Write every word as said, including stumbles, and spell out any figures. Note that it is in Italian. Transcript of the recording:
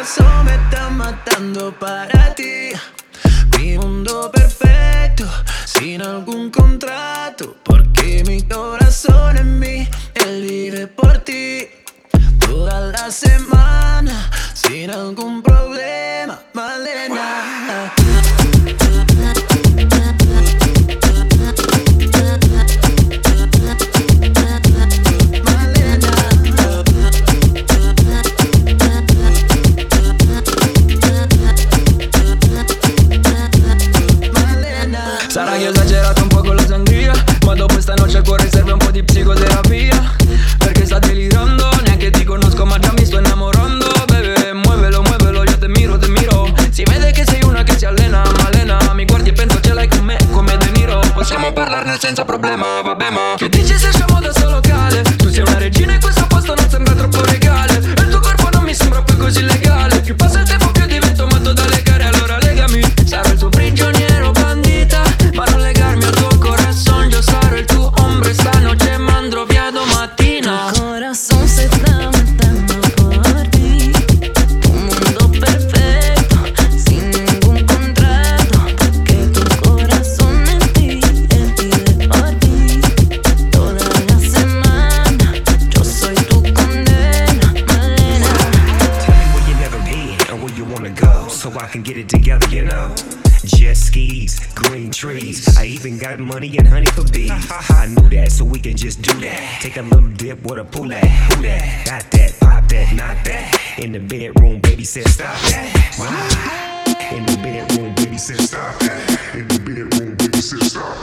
corazón me está matando para ti. Mi mundo perfecto, sin algún contrato, porque mi corazón en mí, él vive por ti. Toda la semana, sin algún problema, Malena. Sarà che ho esagerato un po' con la sangria, ma dopo sta noce al cuore serve un po' di psicoterapia. Perché sta delirando, neanche ti conosco ma già mi sto innamorando. Bebe, muovelo, muovelo, io te miro, te miro. Si vede che sei una che si allena, Malena. Mi guardi e penso ce l'hai con me, come De Niro. Possiamo parlarne senza problema, vabbè ma che dici se usciamo da sto locale? Tu sei una regina e questo posto non sembra troppo regale. E il tuo corpo non mi sembra poi così legale. Più passa il tempo più divento matto da legare. Allora legami, sarò il tuo prigioniero bandita, ma non legarmi al tuo corazón. Yo sarò il tuo hombre, esta noche mandro via domattina. Tu corazón se está matando por ti. Un mundo perfecto, sin ningún contrato, porque tu corazón en ti, él vive por ti. Toda la semana, yo soy tu condena, Malena. Tell me where you never been and where you wanna go, so I can get it together, you know. Jet skis, green trees, I even got money and honey for bees. I knew that, so we can just do that. Take a little dip with a pull at, who that? Got that, pop that, knock that. In the bedroom, baby said stop that. Wow. In the bedroom, baby said stop that. In the bedroom, baby said stop that.